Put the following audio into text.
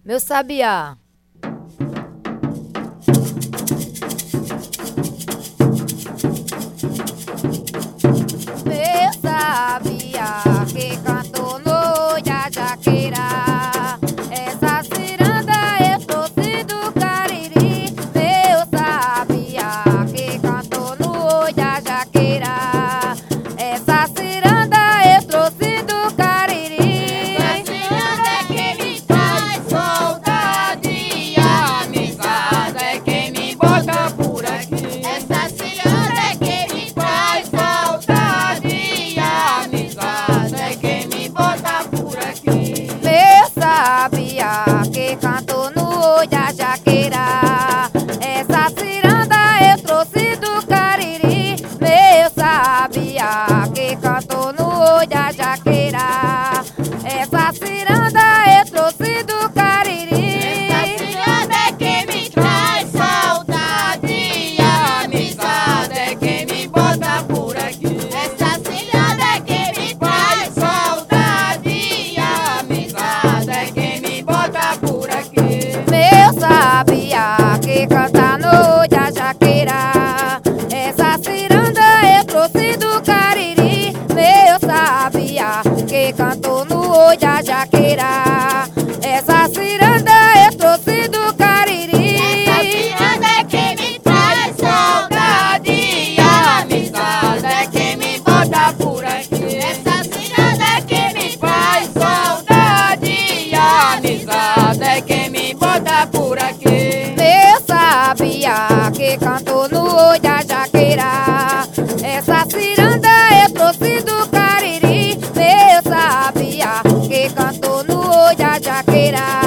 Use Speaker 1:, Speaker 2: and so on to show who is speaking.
Speaker 1: Meu sabiá. Meu sabiá que cantou no Jajaqueira. Essa ciranda eu trouxe do Cariri. Meu sabiá que cantou no Jajaqueira. Essa ciranda eu trouxe do Cariri.
Speaker 2: Essa ciranda é quem me faz saudade e amizade, é quem me bota por aqui. Essa ciranda é quem me faz saudade e amizade, é quem me bota por aqui.
Speaker 1: Meu sabiá que cantou no Jajaqueira. Essa ciranda eu trouxe do Cariri. Meu sabiá que cantou no Jajaqueira. Essa ciranda eu trouxe do Cariri.
Speaker 2: Essa ciranda é quem me traz saudade e amizade, é quem me bota por aqui. Essa ciranda é quem me traz saudade e amizade, é quem me bota por aqui.
Speaker 1: Meu sabiá que canta no Jajaqueira. Essa ciranda eu trouxe do Cariri. Meu sabiá que cantou no Jajaqueira. Essa ciranda eu trouxe do Cariri.
Speaker 2: Essa ciranda é quem me traz saudade e amizade, é quem me bota por aqui. Essa ciranda é quem me faz saudade e amizade, é quem me bota por aqui.
Speaker 1: Meu sabiá que cantou no Jajaqueira. Essa ciranda eu trouxe do Cariri. Meu sabiá que cantou no Jajaqueira.